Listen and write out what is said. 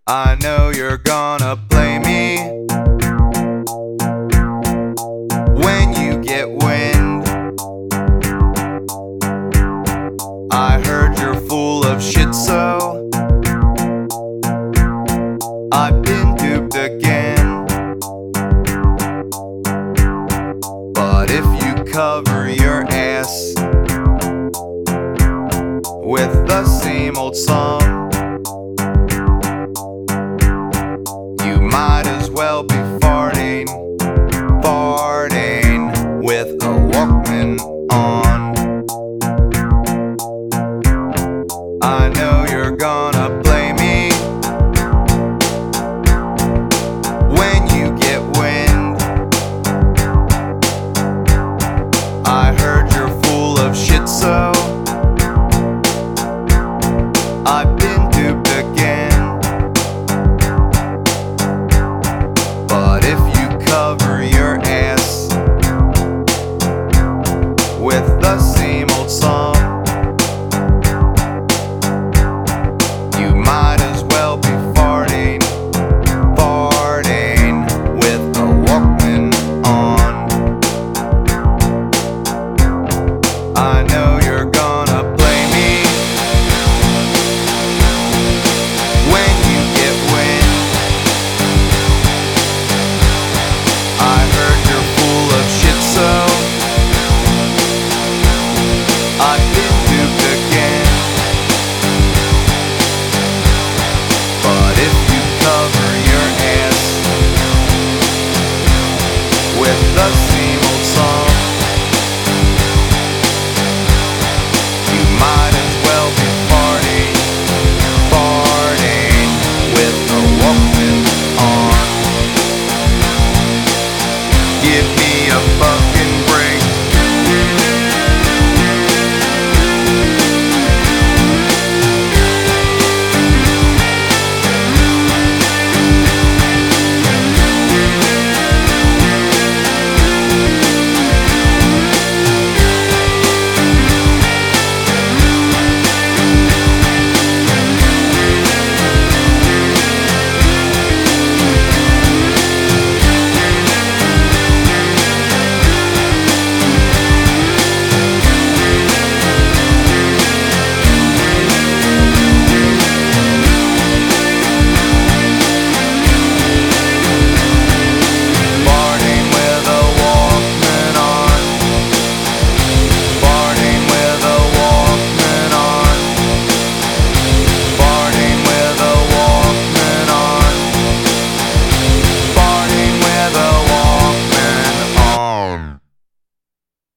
I know you're gonna play me when you get wind. I heard you're full of shit, so I've been duped again. But if you cover your ass with the same old song, you might as well be farting with a Walkman on. I know